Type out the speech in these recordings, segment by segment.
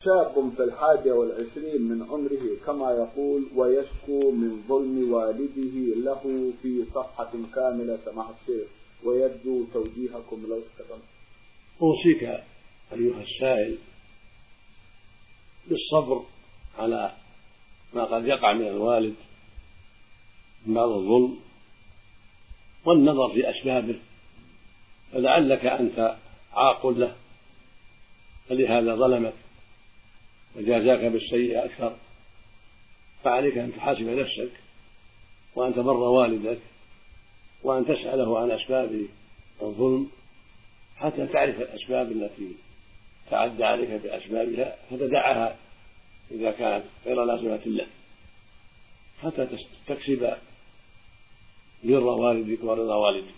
شاب في 21 من عمره كما يقول ويشكو من ظلم والده له في صفحة كاملة مع الشيخ ويرجو توجيهكم لو استقم. أوصيك أيها السائل بالصبر على ما قد يقع من الوالد من بعض الظلم والنظر في أسبابه، فلعلك أنت عاق له فلهذا ظلمك وجازاك بالسيئة أكثر، فعليك أن تحاسب نفسك وأن تبر والدك وأن تسأله عن أسباب الظلم حتى تعرف الأسباب التي تعدى عليك بأسبابها فتدعها إذا كانت غير لازمة لك حتى تكسب بر والدك ورضا والدك.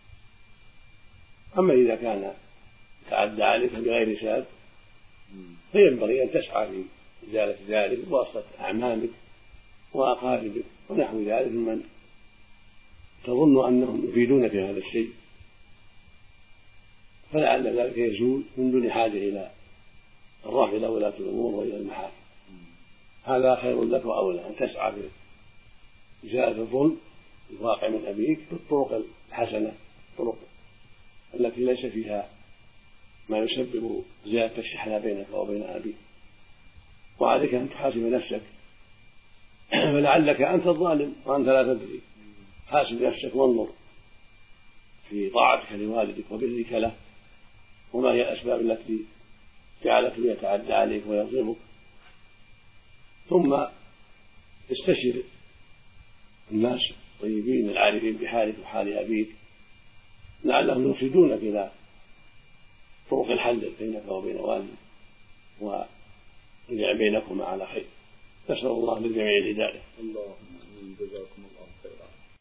أما إذا كان تعدى عليك بغير سبب فينبغي أن تسعى في إزالة ذلك بواسطة أعمامك وأقاربك ونحو ذلك ممن تظن أنهم يفيدون في هذا الشيء، فلعل ذلك يزول من دون حاجة إلى الرفع إلى ولاة الأمور وإلى المحاكم. هذا خير لك وأولى أن تسعى في إزالة الظلم الواقع من أبيك بالطرق الحسنة، الطرق التي ليس فيها ما يسبب زيادة الشحنة بينك وبين أبيك. وعليك أن تحاسب نفسك فلعلك أنت الظالم وأنت لا تدري. حاسب نفسك وانظر في طاعتك لوالدك وبرك له وما هي الأسباب التي جعلته يتعدى عليك ويظلمك، ثم استشر الناس الطيبين العارفين بحالك وحال أبيك لعلهم يرشدونك إلى طرق الحل بينك وبين والدك ويجعل بينكما على خير. نسأل الله للجميع الهداية. اللهم آمين. جزاكم الله خيرا.